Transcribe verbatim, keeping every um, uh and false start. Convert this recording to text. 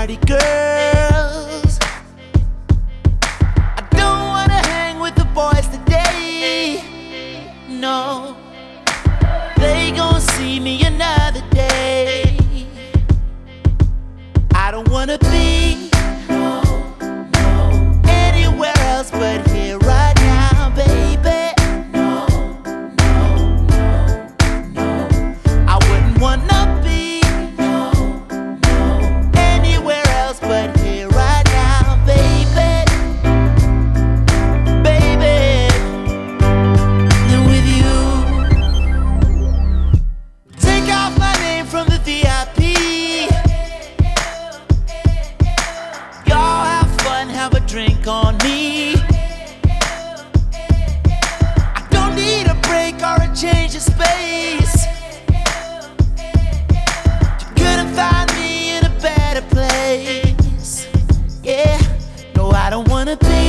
party girls. I don't wanna hang with the boys today. No, they gon' see me another day. I don't wanna be no, no, anywhere else but here right now, baby. No, no, no, no. I wouldn't wanna be no, no, anywhere else but here right now, baby. Baby, and with you. Take off my name from the V I P. Have a drink on me. I don't need a break or a change of space. You couldn't find me in a better place. Yeah, no, I don't wanna be